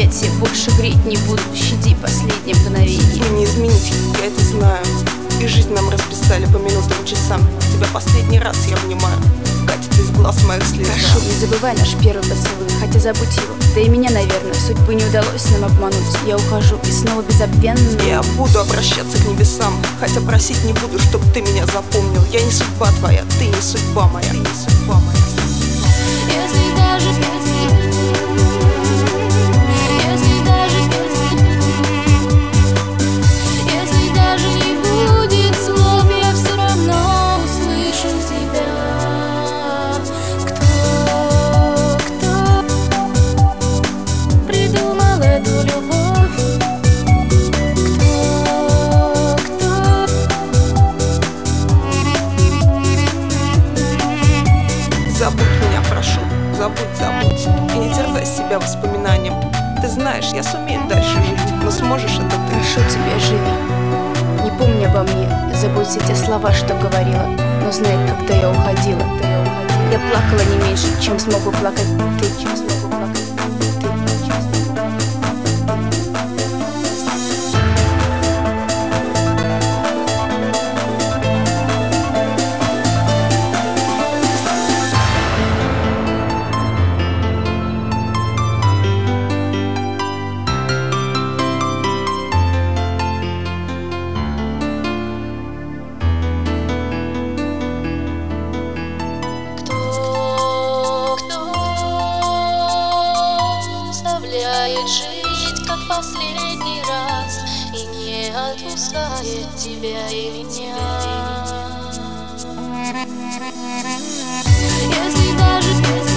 объятия больше греть не буду. Щади последнее мгновение. Не изменить, я это знаю. И жизнь нам расписали по минутам, часам. Тебя последний раз я обнимаю. Катит из глаз моих слез. Прошу, не забывай наш первый поцелуй, хотя забудь его. Да и меня, наверное, судьбы не удалось нам обмануть. Я ухожу и снова безобвенно. Я буду обращаться к небесам, хотя просить не буду, чтоб ты меня запомнил. Я не судьба твоя, ты не судьба моя, ты не судьба моя. Если даже не будет слов, я все равно услышу тебя. Кто придумал эту любовь? Кто Забудь меня, прошу, забудь. И не терзай себя воспоминанием. Ты знаешь, я сумею дальше жить, но сможешь это ты? Прошу тебя, живи. Не помни обо мне, забудь все те слова, что говорила. Но знай, когда я уходила, я плакала не меньше, чем смог бы плакать ты. Жить как последний раз и не отпускает тебя и меня. Если даже без